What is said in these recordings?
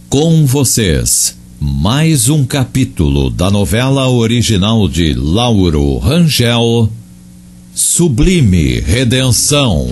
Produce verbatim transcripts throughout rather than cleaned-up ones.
Com vocês, mais um capítulo da novela original de Lauro Rangel, Sublime Redenção.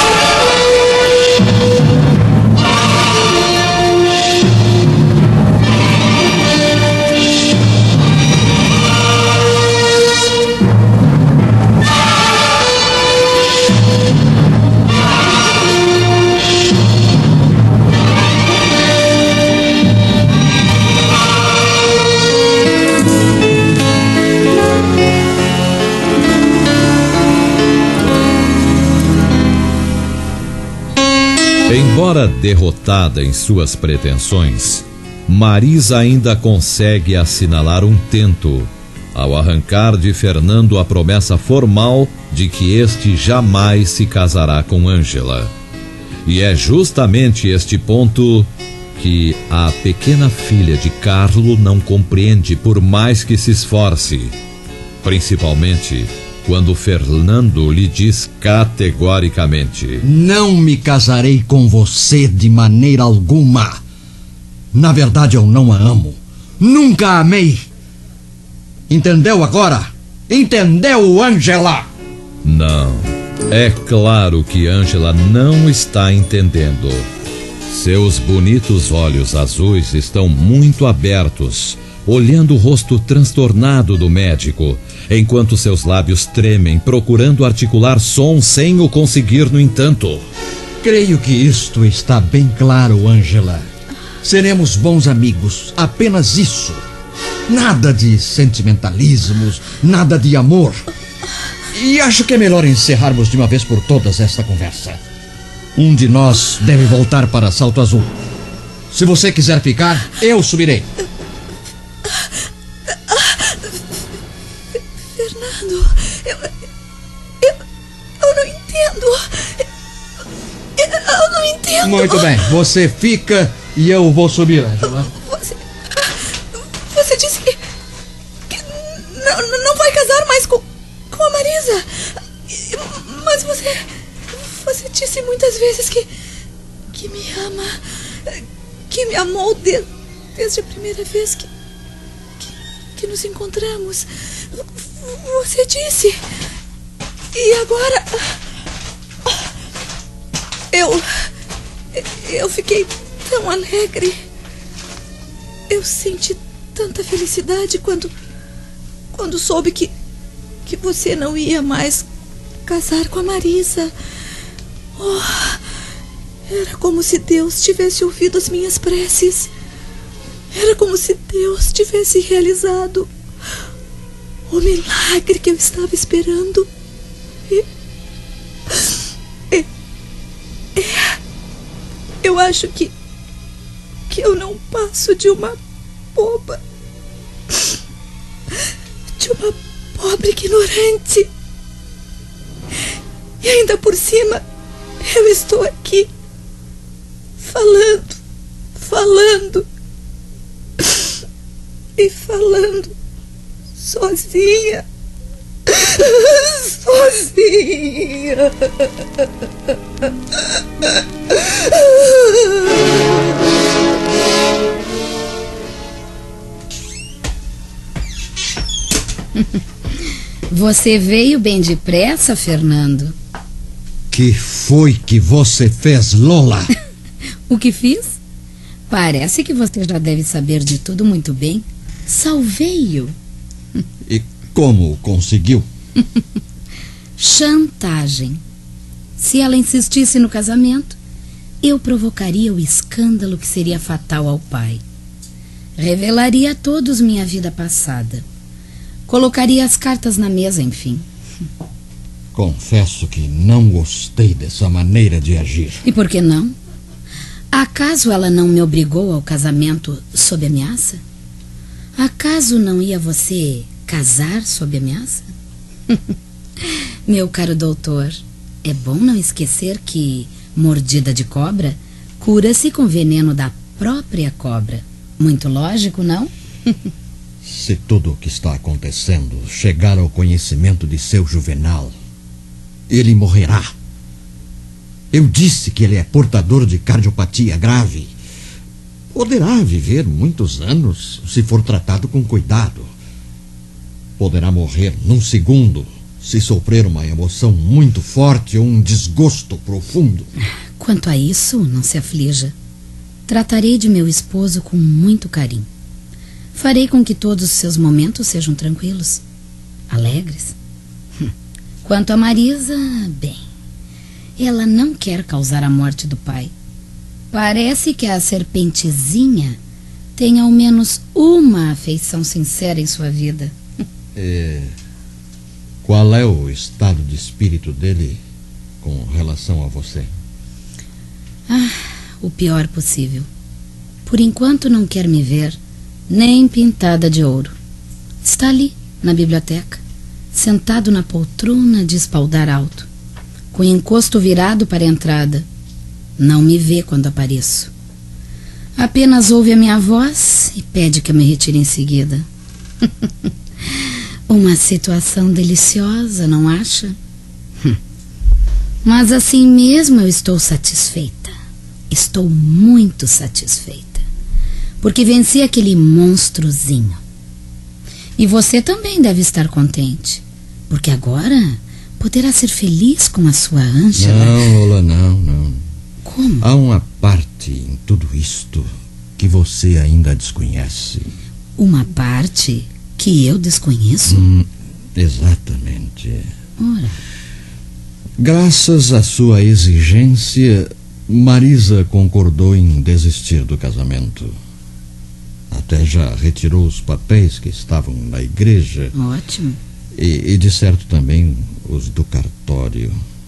Embora derrotada em suas pretensões, Marisa ainda consegue assinalar um tento ao arrancar de Fernando a promessa formal de que este jamais se casará com Ângela. E é justamente este ponto que a pequena filha de Carlo não compreende, por mais que se esforce, principalmente quando Fernando lhe diz categoricamente: não me casarei com você de maneira alguma. Na verdade, eu não a amo. Nunca a amei. Entendeu agora? Entendeu, Ângela? Não. É claro que Ângela não está entendendo. Seus bonitos olhos azuis estão muito abertos, olhando o rosto transtornado do médico, enquanto seus lábios tremem, procurando articular som sem o conseguir, no entanto. Creio que isto está bem claro, Ângela. Seremos bons amigos, apenas isso. Nada de sentimentalismos, nada de amor. E acho que é melhor encerrarmos de uma vez por todas esta conversa. Um de nós deve voltar para Salto Azul. Se você quiser ficar, eu subirei. Fernando, eu, eu, eu não entendo. Eu, eu não entendo. Muito bem, você fica e eu vou subir, Ângela. Você, você disse que, que não, não vai casar mais com, com a Marisa. Mas você, você disse muitas vezes que, que me ama, que me amou de, desde a primeira vez que, que, que nos encontramos. Você disse. E agora Eu Eu fiquei tão alegre. Eu senti tanta felicidade quando Quando soube que Que você não ia mais casar com a Marisa. Oh, era como se Deus tivesse ouvido as minhas preces. Era como se Deus tivesse realizado o milagre que eu estava esperando. E, e, e, eu acho que que eu não passo de uma boba, de uma pobre ignorante. E ainda por cima eu estou aqui falando, falando e falando sozinha, sozinha. Você veio bem depressa, Fernando. Que foi que você fez, Lola? O que fiz? Parece que você já deve saber de tudo muito bem. Salvei-o. E como conseguiu? Chantagem. Se ela insistisse no casamento, eu provocaria o escândalo que seria fatal ao pai. Revelaria a todos minha vida passada. Colocaria as cartas na mesa, enfim. Confesso que não gostei dessa maneira de agir. E por que não? Acaso ela não me obrigou ao casamento sob ameaça? Acaso não ia você casar sob ameaça? Meu caro doutor, é bom não esquecer que mordida de cobra cura-se com veneno da própria cobra. Muito lógico, não? Se tudo o que está acontecendo chegar ao conhecimento de seu Juvenal, ele morrerá. Eu disse que ele é portador de cardiopatia grave. Poderá viver muitos anos se for tratado com cuidado. Poderá morrer num segundo se sofrer uma emoção muito forte ou um desgosto profundo. Quanto a isso, não se aflija. Tratarei de meu esposo com muito carinho. Farei com que todos os seus momentos sejam tranquilos, alegres. Quanto a Marisa, bem, ela não quer causar a morte do pai. Parece que a serpentezinha tem ao menos uma afeição sincera em sua vida. É, qual é o estado de espírito dele com relação a você? Ah, o pior possível. Por enquanto não quer me ver, nem pintada de ouro. Está ali, na biblioteca, sentado na poltrona de espaldar alto, com o encosto virado para a entrada. Não me vê quando apareço. Apenas ouve a minha voz e pede que eu me retire em seguida. Uma situação deliciosa, não acha? Mas assim mesmo eu estou satisfeita. Estou muito satisfeita. Porque venci aquele monstrozinho. E você também deve estar contente. Porque agora poderá ser feliz com a sua Ângela. Não, Lola, não, não. Como? Há uma parte em tudo isto que você ainda desconhece. Uma parte que eu desconheço? Hum, exatamente. Ora. Graças à sua exigência, Marisa concordou em desistir do casamento. Até já retirou os papéis que estavam na igreja. Ótimo. E, e de certo também os do cartório.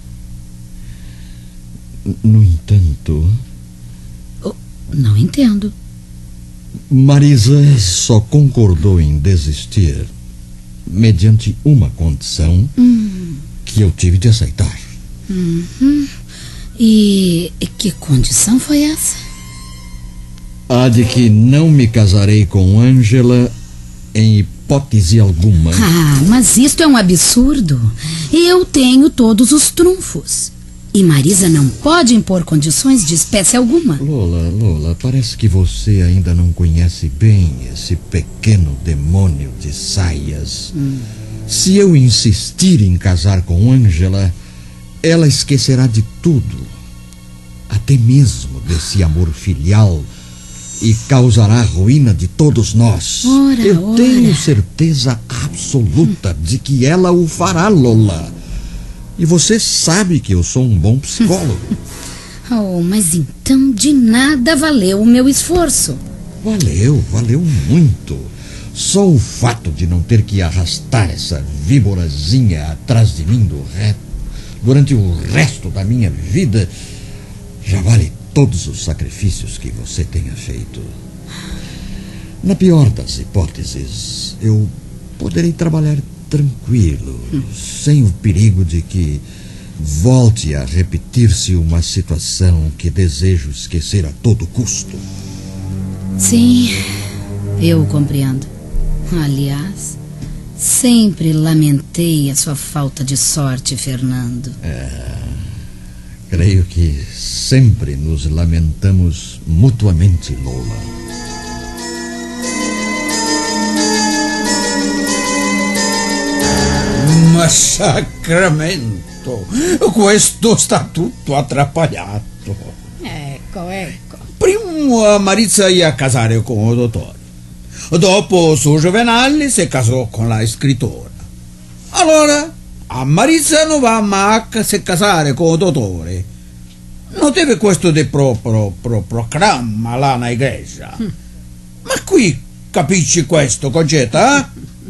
No entanto... Oh, não entendo. Marisa só concordou em desistir mediante uma condição hum. que eu tive de aceitar. Uhum. E que condição foi essa? A de que não me casarei com Ângela em hipótese alguma. Ah, mas isto é um absurdo. Eu tenho todos os trunfos. E Marisa não pode impor condições de espécie alguma. Lola, Lola, parece que você ainda não conhece bem esse pequeno demônio de saias. Hum. Se eu insistir em casar com Ângela, ela esquecerá de tudo, até mesmo desse amor filial, e causará a ruína de todos nós. Ora, eu ora. tenho certeza absoluta de que ela o fará, Lola. E você sabe que eu sou um bom psicólogo. Oh, mas então de nada valeu o meu esforço. Valeu, valeu muito. Só o fato de não ter que arrastar essa víborazinha atrás de mim do reto, durante o resto da minha vida, já vale todos os sacrifícios que você tenha feito. Na pior das hipóteses, eu poderei trabalhar tranquilo, hum. sem o perigo de que volte a repetir-se uma situação que desejo esquecer a todo custo. Sim, eu o compreendo. Aliás, sempre lamentei a sua falta de sorte, Fernando. É, creio que sempre nos lamentamos mutuamente, Lola. Ma sacramento, questo sta tutto atrapalhato. Ecco, ecco. Prima Marisa ia casare con il dottore. Dopo su Juvenale si casò con la scrittora. Allora, a Marisa non va mai se casare con il dottore. Non deve questo di proprio pro, proclamma là na igreja. Mm. Ma qui capisci questo, Concetta?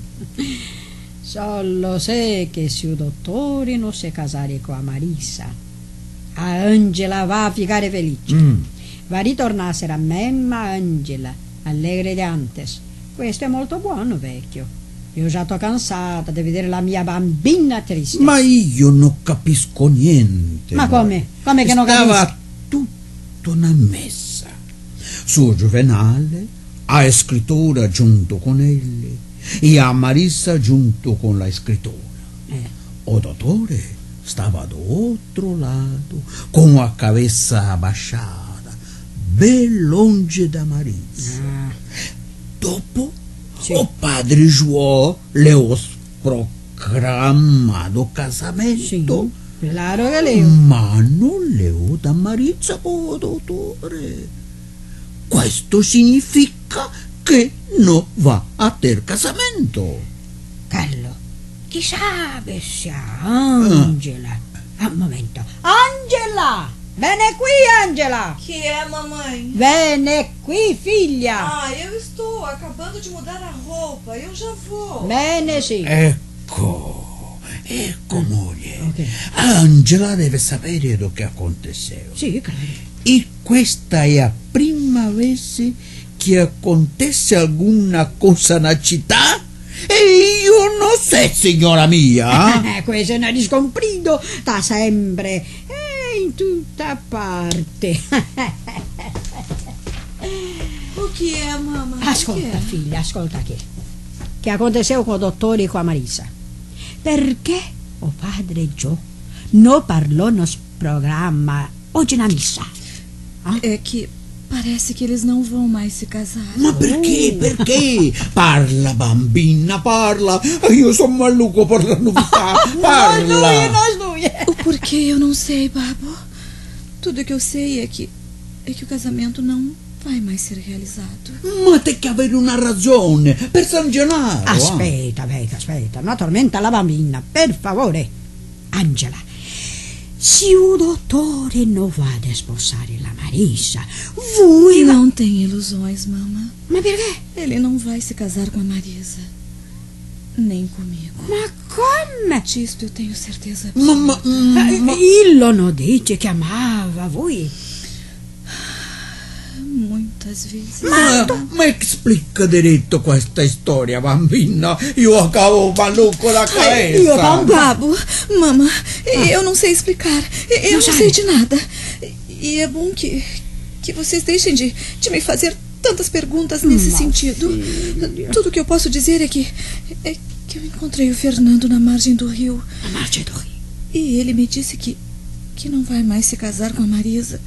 Solo se che se il dottore non si casare con Marisa, a Angela va a ficare felice. Mm. Va a ritornare a essere a mamma Angela, allegre di antes. Questo è molto buono, vecchio. Io già sto cansata di vedere la mia bambina triste. Ma io non capisco niente. Ma come? Come che non capisco? Stava tutto una messa. Su Juvenale, a scrittura giunto con egli, e a Marisa giunto con la scrittura. Eh. O dottore stava do outro lado, con la cabeza abaixada, bem longe da Marisa. Ah. Dopo, Sì. o padre João le ho proclamato casamento, Sì, claro che leo. ma non le ho da Marisa, oh dottore. Questo significa che non va a ter casamento. Carlo, chissà che sia Angela. Un momento. Angela! Vieni qui, Angela! Que é, mamãe? Vieni qui, figlia! Ah, eu estou acabando de mudar a roupa. Eu já vou. Vieni, sì. Ecco, ecco moglie. Ok. Angela deve sapere lo che aconteceu. Sì, claro. E questa è la prima vez che acontece alguna cosa na città? E io non so, signora mia. Eh, questo è un riscomprido da sempre e in tutta parte. O que é, mamãe? Ascolta, figlia, ascolta che. Che aconteceu con il dottore e con Marisa. Perché o padre Gio non parlò no programma oggi na missa? Ah? É que parece que eles não vão mais se casar. Ma perché? Perché? Parla, bambina, parla. Io sono maluco per la novità. Parla. Noi, nós due. O porquê eu não sei, Babo. Tudo que eu sei é que é que o casamento não vai mais ser realizado. Ma te che avere una ragione per San Gennaro. Aspetta, vecchia, aspetta, non tormenta la bambina, per favore. Angela, se o dottore non va a sposare la Marisa, voi... Não tem ilusões, mama. Ma perché? Ele não vai se casar com a Marisa. Nem comigo. Ma come? Disto eu tenho certeza Ma, absoluta. ma, ma, Illo non dice che amava voi. Muitas vezes. ma, ma explica diritto questa storia, bambina. Io acabo maluco da cabeça. Io bambino. Babo, mama, eu não sei explicar. Eu não, sabe? sei de nada. E é bom que, que vocês deixem de, de me fazer tantas perguntas nesse Mas, sentido. filha. Tudo que eu posso dizer é que é que eu encontrei o Fernando na margem do rio. A margem do rio. E ele me disse que que não vai mais se casar com a Marisa.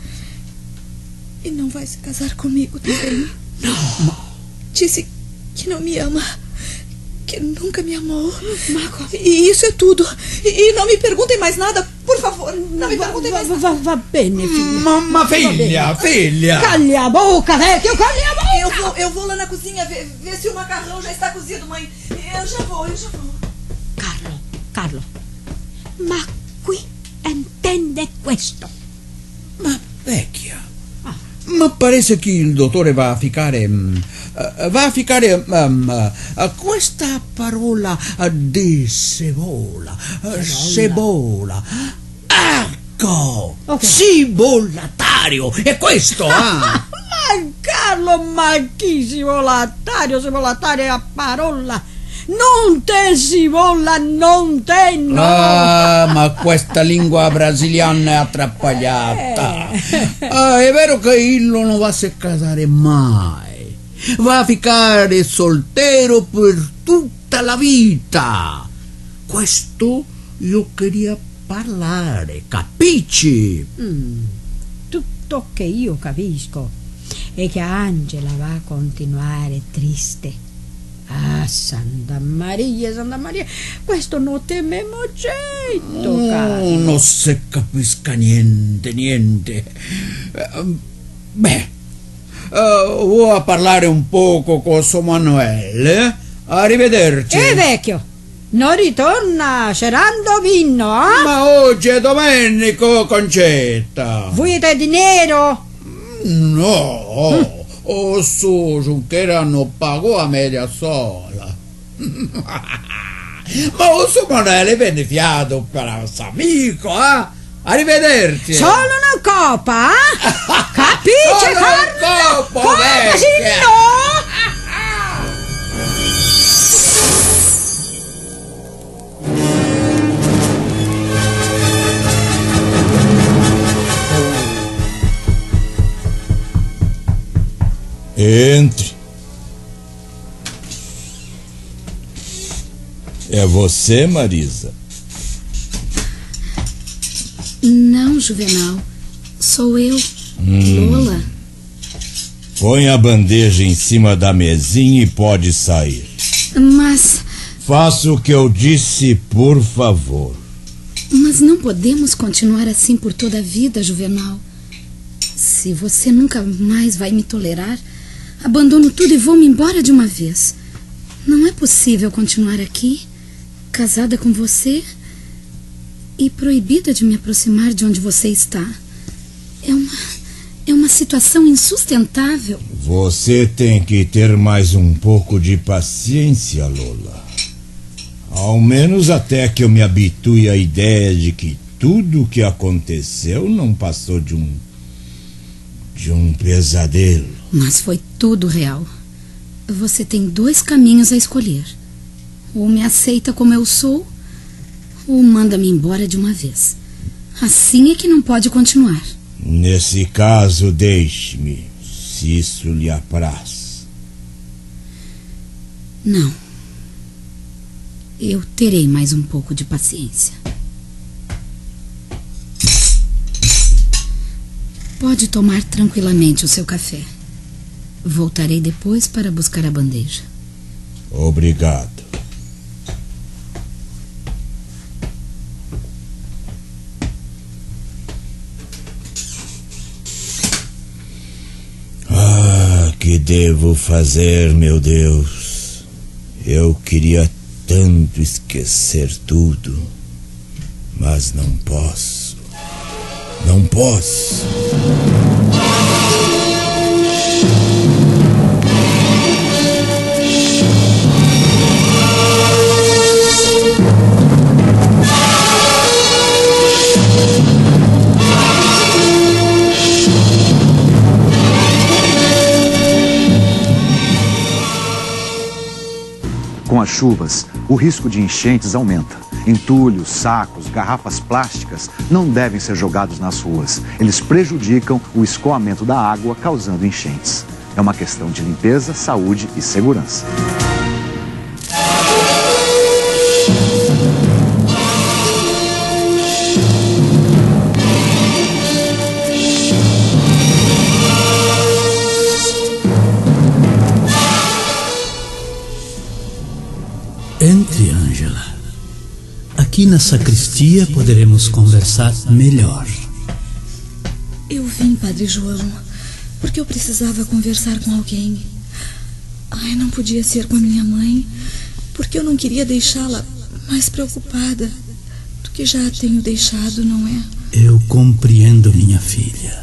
E não vai se casar comigo também. No. Disse que não me ama. Que nunca me amou. E isso é tudo. E, e não me perguntem mais nada, por favor. Não me perguntem mais Va, nada. va, va bene, figlia. Mamma figlia, figlia. Caglia a boca, vecchio, caglia a boca. Eu vou, eu vou lá na cozinha ver, ver se o macarrão já está cozido, mãe. Eu já vou, eu já vou. Carlo, Carlo, ma qui intende questo. Ma vecchia. Ma pare che il dottore va a ficare um, uh, va a ficare um, uh, questa parola uh, di cebola uh, cebola ecco Ok. cibollatario è questo ah. Ma Carlo, ma chi si volatario, si volatario è a parola. Non te si vola, non te no. Ah, ma questa lingua brasiliana è attrappaiata. Ah, è vero che Illo non va a se casare mai. Va a ficare soltero per tutta la vita. Questo io queria parlare, capisci? Mm, tutto che io capisco è che Angela va a continuare triste. Ah, Santa Maria, Santa Maria, questo non tememo certo, Oh, Carlo. non se capisca niente, niente. Eh, Beh, eh, vuoi a parlare un poco con suo Manuele? Arrivederci. Eh, vecchio, non ritorna cerando vino, eh? Ma oggi è Domenico, Concetta. Vuoi di nero? No, o su Giunchera non pagò a media sola. Ma o suo Manuele venne fiato per il suo amico, eh? Arrivederci. Solo una coppa, eh? Capisci, Solo un Carlo? copo, Come vecchia. sì, no? Entre. É você, Marisa? Não, Juvenal. Sou eu, Hum. Lola. Põe a bandeja em cima da mesinha e pode sair. Mas... Faça o que eu disse, por favor. Mas não podemos continuar assim por toda a vida, Juvenal. Se você nunca mais vai me tolerar, abandono tudo e vou-me embora de uma vez. Não é possível continuar aqui, casada com você e proibida de me aproximar de onde você está. É uma, é uma situação insustentável. Você tem que ter mais um pouco de paciência, Lola. Ao menos até que eu me habitue à ideia de que tudo o que aconteceu não passou de um... de um pesadelo. Mas foi tudo real. Você tem dois caminhos a escolher. Ou me aceita como eu sou, ou manda-me embora de uma vez. Assim é que não pode continuar. Nesse caso, deixe-me, se isso lhe apraz. Não. Eu terei mais um pouco de paciência. Pode tomar tranquilamente o seu café. Voltarei depois para buscar a bandeja. Obrigado. Ah, que devo fazer, meu Deus? Eu queria tanto esquecer tudo, mas não posso. Não posso. Com as chuvas, o risco de enchentes aumenta. Entulhos, sacos, garrafas plásticas não devem ser jogados nas ruas. Eles prejudicam o escoamento da água, causando enchentes. É uma questão de limpeza, saúde e segurança. Entre, Ângela. Aqui na sacristia poderemos conversar melhor. Eu vim, Padre João, porque eu precisava conversar com alguém. Ai, não podia ser com a minha mãe, porque eu não queria deixá-la mais preocupada do que já a tenho deixado, não é? Eu compreendo, minha filha.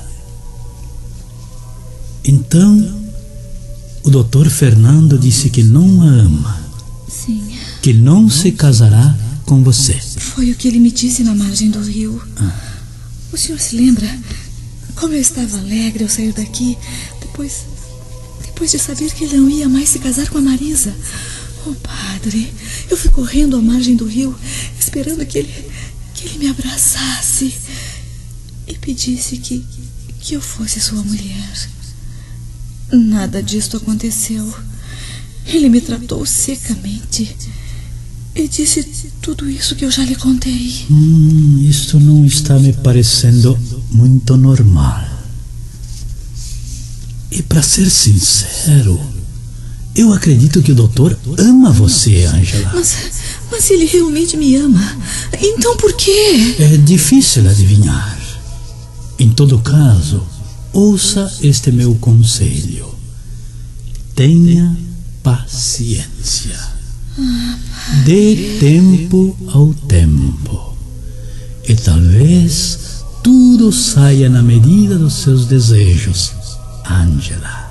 Então, o doutor Fernando disse que não a ama. Sim. Que não se casará com você. Foi o que ele me disse na margem do rio. Ah. O senhor se lembra como eu estava alegre ao sair daqui, depois, depois de saber que ele não ia mais se casar com a Marisa? Oh, padre, eu fui correndo à margem do rio, esperando que ele, que ele me abraçasse e pedisse que, que eu fosse sua mulher. Nada disto aconteceu. Ele me tratou secamente e disse tudo isso que eu já lhe contei. Hum, isto não está me parecendo muito normal. E para ser sincero, eu acredito que o doutor ama você, Ângela. Mas, mas ele realmente me ama. Então por quê? É difícil adivinhar. Em todo caso, ouça este meu conselho. Tenha paciência. Ah, dê tempo ao tempo. E talvez tudo saia na medida dos seus desejos, Ângela.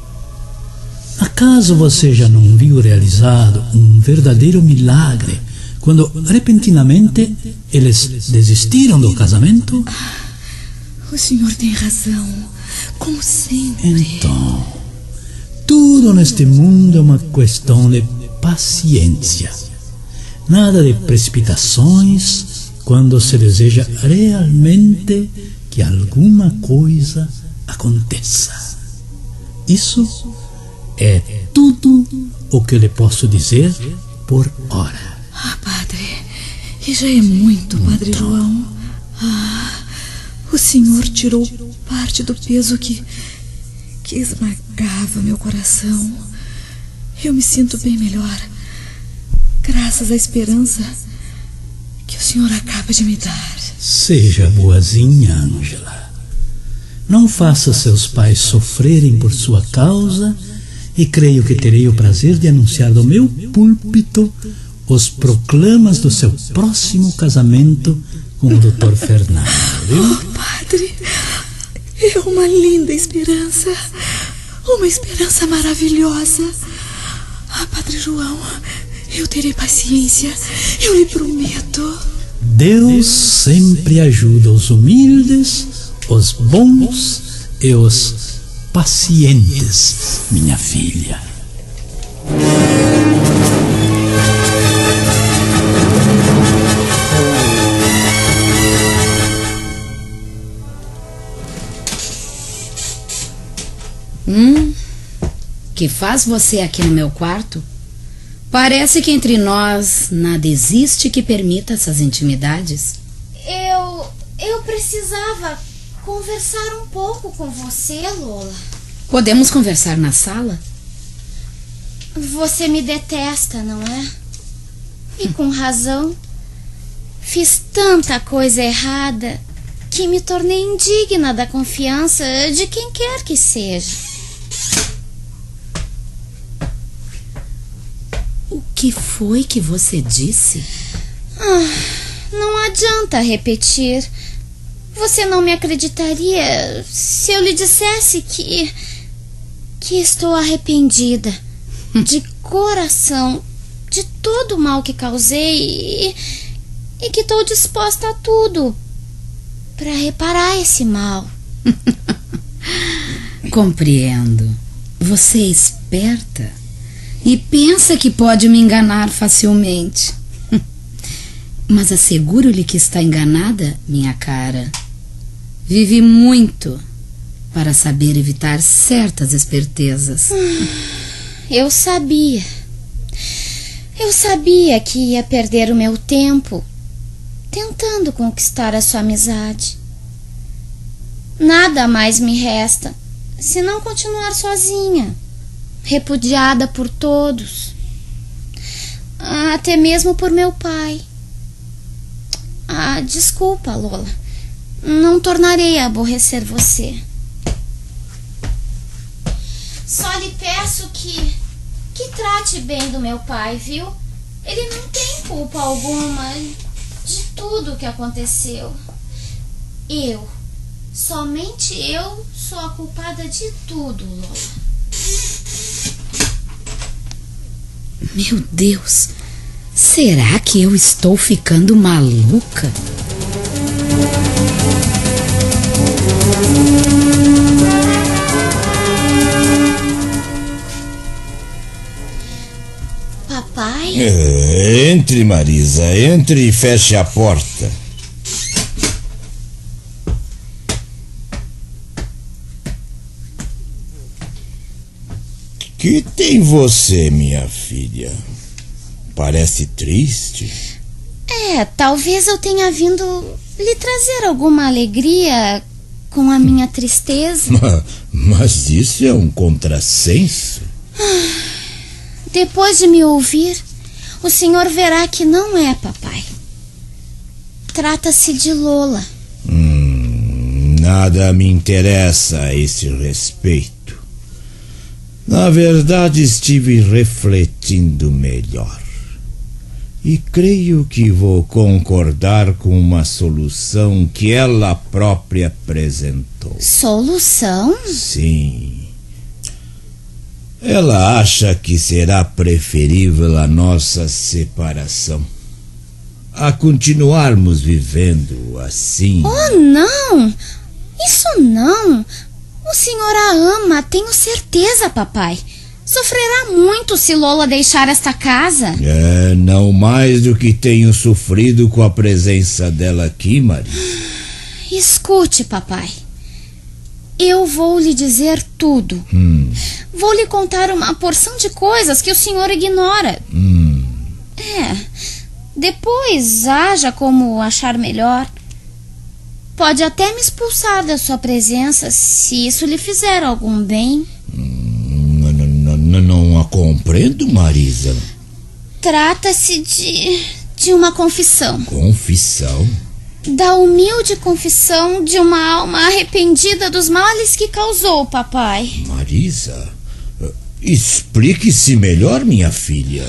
Acaso você já não viu realizado um verdadeiro milagre quando repentinamente eles desistiram do casamento? Ah, o senhor tem razão, como sempre. Então, tudo neste mundo é uma questão de paciência. Nada de precipitações quando se deseja realmente que alguma coisa aconteça. Isso é tudo o que lhe posso dizer por hora. Ah, padre, e já é muito, Padre então... João. Ah, o senhor tirou parte do peso que, que esmagava amargava meu coração. Eu me sinto bem melhor, graças à esperança que o senhor acaba de me dar. Seja boazinha, Ângela. Não faça seus pais sofrerem por sua causa, e creio que terei o prazer de anunciar do meu púlpito os proclamas do seu próximo casamento com o doutor Fernando, viu? Oh, padre, é uma linda esperança, uma esperança maravilhosa. Ah, Padre João, eu terei paciência, eu lhe prometo. Deus sempre ajuda os humildes, os bons e os pacientes, minha filha. Hum, que faz você aqui no meu quarto? Parece que entre nós nada existe que permita essas intimidades. Eu... eu precisava conversar um pouco com você, Lola. Podemos conversar na sala? Você me detesta, não é? E com razão. Fiz tanta coisa errada que me tornei indigna da confiança de quem quer que seja. O que foi que você disse? Ah, não adianta repetir. Você não me acreditaria se eu lhe dissesse que... que estou arrependida. De coração. De todo o mal que causei. E, e que estou disposta a tudo para reparar esse mal. Compreendo. Você é esperta e pensa que pode me enganar facilmente. Mas asseguro-lhe que está enganada, minha cara. Vivi muito para saber evitar certas espertezas. Eu sabia. Eu sabia que ia perder o meu tempo tentando conquistar a sua amizade. Nada mais me resta senão continuar sozinha, repudiada por todos, até mesmo por meu pai. Ah, desculpa, Lola. Não tornarei a aborrecer você. Só lhe peço que que trate bem do meu pai, viu? Ele não tem culpa alguma de tudo o que aconteceu. Eu, somente eu, sou a culpada de tudo, Lola. Meu Deus, será que eu estou ficando maluca? Papai? É, entre, Marisa, entre e feche a porta. Que tem você, minha filha? Parece triste. É, talvez eu tenha vindo lhe trazer alguma alegria com a minha tristeza. Mas, mas isso é um contrassenso. Depois de me ouvir, o senhor verá que não é, papai. Trata-se de Lola. Hum, nada me interessa a esse respeito. Na verdade, estive refletindo melhor. E creio que vou concordar com uma solução que ela própria apresentou. Solução? Sim. Ela acha que será preferível a nossa separação a continuarmos vivendo assim. Oh, não! Isso não! O senhor a ama, tenho certeza, papai. Sofrerá muito se Lola deixar esta casa. É, não mais do que tenho sofrido com a presença dela aqui, Maria. Escute, papai. Eu vou lhe dizer tudo. Hum. Vou lhe contar uma porção de coisas que o senhor ignora. Hum. É. Depois, haja como achar melhor. Pode até me expulsar da sua presença se isso lhe fizer algum bem. Hum. sofrendo, Marisa? Trata-se de... de uma confissão. Confissão? Da humilde confissão de uma alma arrependida dos males que causou, papai. Marisa, explique-se melhor, minha filha.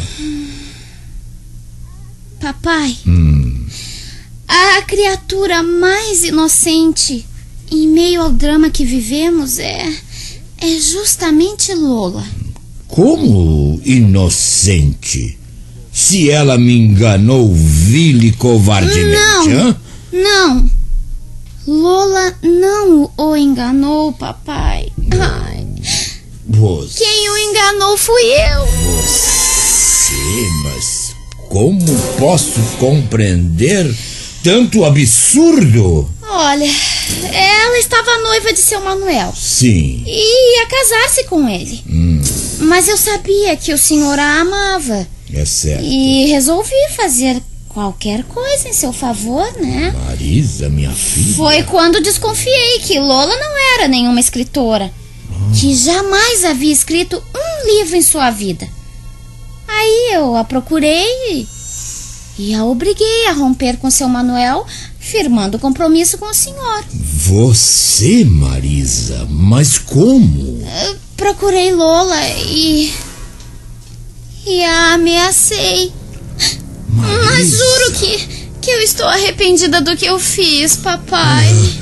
Papai, Hum, a criatura mais inocente em meio ao drama que vivemos é... é justamente Lola. como inocente? Se ela me enganou vil e covardemente, Não, hã? não. Lola não o enganou, papai. Ai, Você, quem o enganou fui eu. você, mas como posso compreender tanto absurdo? Olha, ela estava noiva de seu Manuel Sim. e ia casar-se com ele. Hum, Mas eu sabia que o senhor a amava é certo. e resolvi fazer qualquer coisa em seu favor, né? Marisa, minha filha. Foi quando desconfiei que Lola não era nenhuma escritora, que jamais havia escrito um livro em sua vida. Aí eu a procurei e a obriguei a romper com seu Manuel, firmando compromisso com o senhor. Você, Marisa, mas como? Eu procurei Lola e... e a ameacei. Mas juro que, que eu estou arrependida do que eu fiz, papai.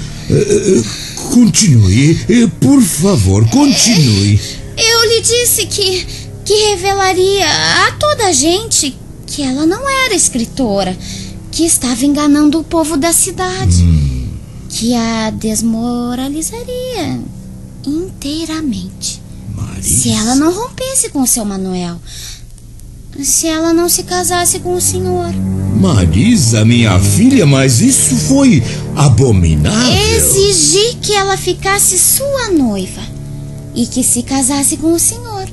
Continue, eh, por favor, continue. Eu lhe disse que, que revelaria a toda a gente que ela não era escritora, que estava enganando o povo da cidade, Hum, que a desmoralizaria inteiramente Marisa. se ela não rompesse com o seu Manuel, se ela não se casasse com o senhor. Marisa, minha filha, mas isso foi abominável. Exigi que ela ficasse sua noiva e que se casasse com o senhor.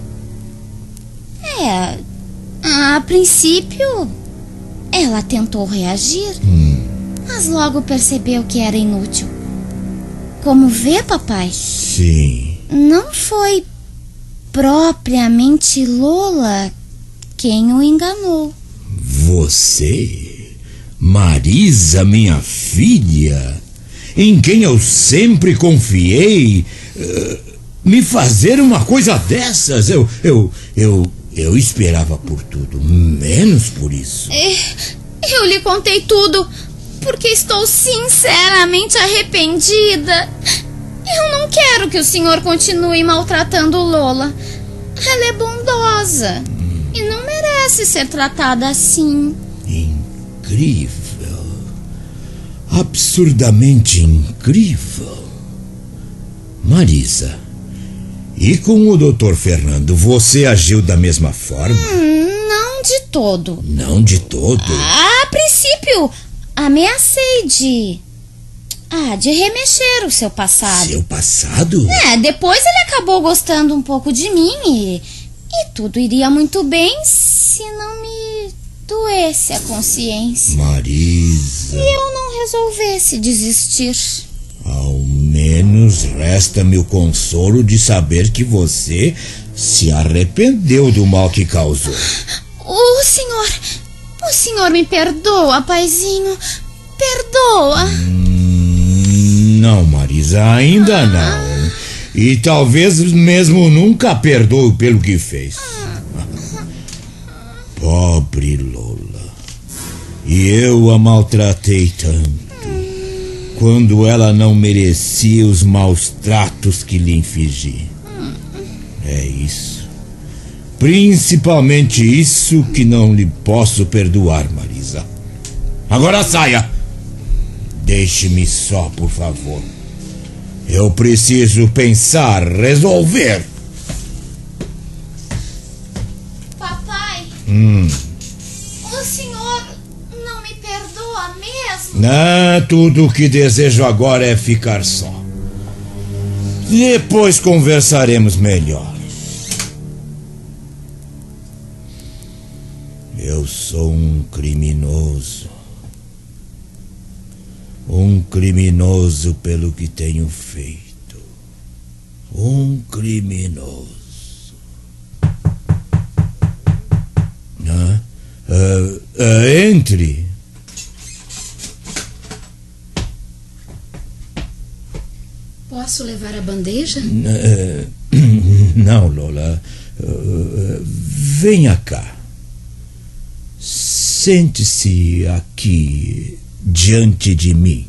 É, a princípio, ela tentou reagir, Hum, mas logo percebeu que era inútil. Como vê, papai, sim. não foi propriamente Lola quem o enganou. Você, Marisa, minha filha, em quem eu sempre confiei, eh, me fazer uma coisa dessas, eu, eu, eu, eu esperava por tudo, menos por isso. É, eu lhe contei tudo porque estou sinceramente arrependida. Eu não quero que o senhor continue maltratando Lola. Ela é bondosa e não merece ser tratada assim. Incrível. Absurdamente incrível. Marisa, e com o doutor Fernando, você agiu da mesma forma? Hum, não de todo. Não de todo. A princípio, ameacei de... Ah, de remexer o seu passado. Seu passado? É, depois ele acabou gostando um pouco de mim e... E tudo iria muito bem se não me doesse a consciência. Marisa. E eu não resolvesse desistir. Ao menos resta-me o consolo de saber que você se arrependeu do mal que causou. O senhor... O senhor me perdoa, paizinho. Perdoa. Hum, não, Marisa, ainda não. E talvez mesmo nunca perdoe pelo que fez. Pobre Lola. E eu a maltratei tanto, quando ela não merecia os maus tratos que lhe infligi. É isso. Principalmente isso que não lhe posso perdoar, Marisa. Agora saia. Deixe-me só, por favor. Eu preciso pensar, resolver. Papai, Hum. o senhor não me perdoa mesmo? Não, tudo o que desejo agora é ficar só. Depois conversaremos melhor. Eu sou um criminoso. Um criminoso pelo que tenho feito. Um criminoso. Uh, entre. Posso levar a bandeja? Uh, não, Lola. Uh, venha cá. Sente-se aqui diante de mim.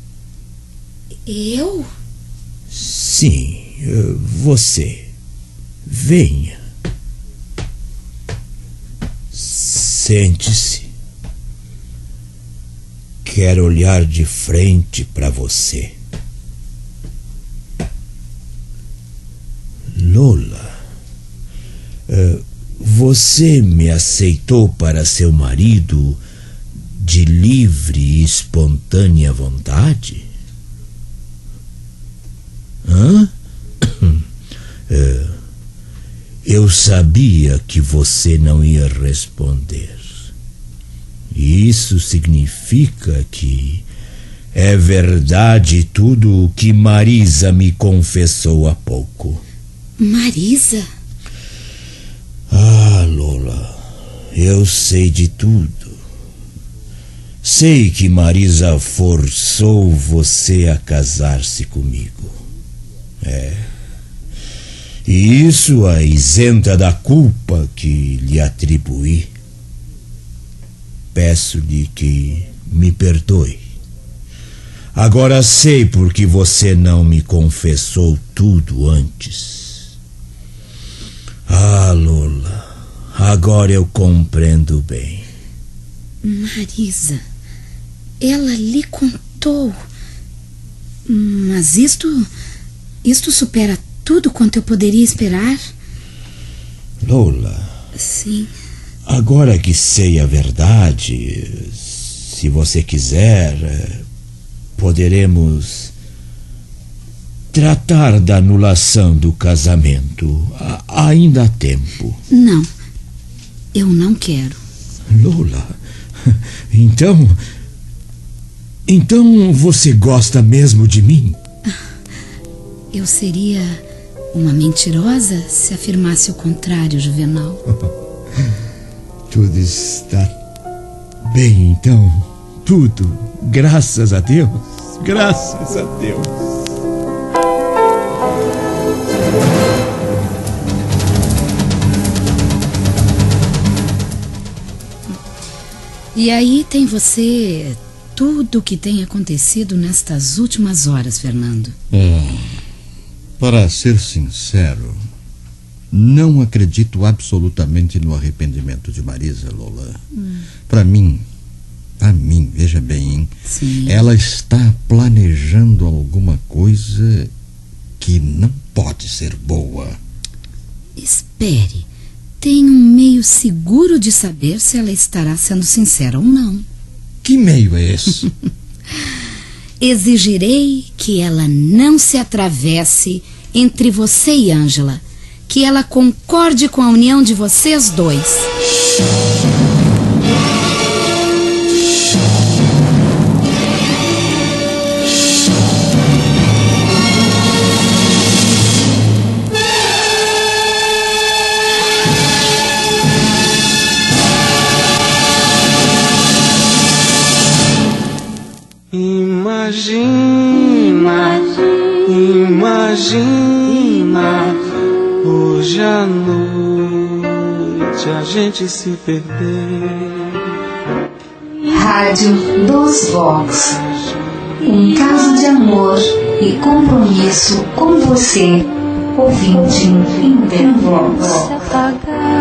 Eu? Sim, você. Venha. Sente-se. Quero olhar de frente para você. Lola, uh, você me aceitou para seu marido de livre e espontânea vontade? Hã? Uh, eu sabia que você não ia responder. Isso significa que é verdade tudo o que Marisa me confessou há pouco. Marisa? Ah, Lola, eu sei de tudo. Sei que Marisa forçou você a casar-se comigo. É. E isso a isenta da culpa que lhe atribuí. Peço-lhe que me perdoe. Agora sei por que você não me confessou tudo antes. Ah, Lola, agora eu compreendo bem. Marisa, ela lhe contou. Mas isto, isto supera tudo quanto eu poderia esperar? Lola. Sim. Agora que sei a verdade, se você quiser, poderemos tratar da anulação do casamento. A- ainda há tempo. Não, eu não quero. Lola, então... Então você gosta mesmo de mim? Eu seria uma mentirosa se afirmasse o contrário, Juvenal. Tudo está bem, então. Tudo. Graças a Deus. Graças a Deus. E aí tem você tudo o que tem acontecido nestas últimas horas, Fernando. É, para ser sincero, não acredito absolutamente no arrependimento de Marisa, Lola. Hum. Para mim, para mim, veja bem, hein? Sim. Ela está planejando alguma coisa que não pode ser boa. Espere. Tem um meio seguro de saber se ela estará sendo sincera ou não. Que meio é esse? Exigirei que ela não se atravesse entre você e Ângela, que ela concorde com a união de vocês dois. Imagina, imagina, hoje à noite a gente se perder. Rádio dos Vox. Um caso de amor e compromisso com você, ouvinte em Vox.